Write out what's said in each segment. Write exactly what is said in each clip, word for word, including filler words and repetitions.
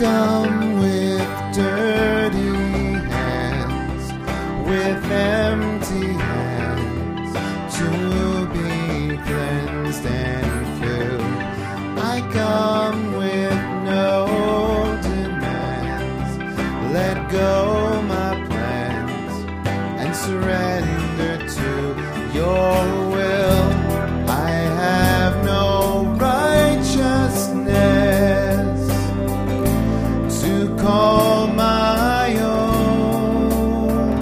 come with dirty hands, with empty hands, to be cleansed and filled. I come with no demands. Let go my plans and surrender to your will. I have no righteousness to call my own.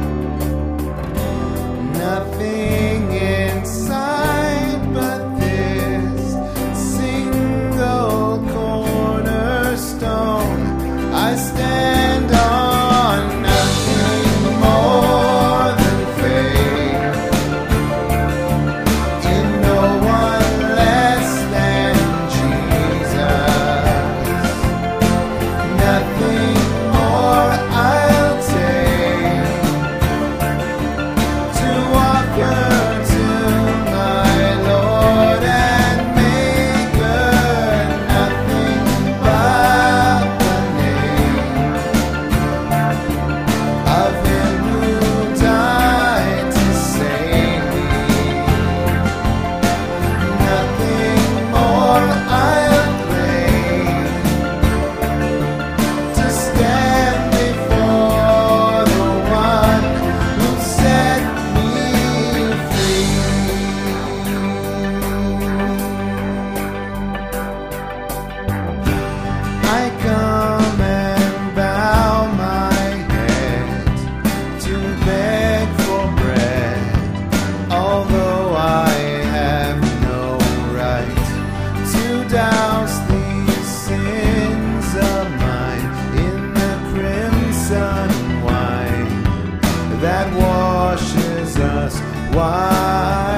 Nothing inside but this single cornerstone. I stand on nothing more than faith, in no one less than Jesus. Nothing more I'll take to offer to my Lord and Maker. Nothing but the name of Him who died to save me. Nothing more I'll claim to stand before the one who set me free. I come and bow my head to beg for bread, although I have no right to douse these sins of mine in the crimson wine that washes us white.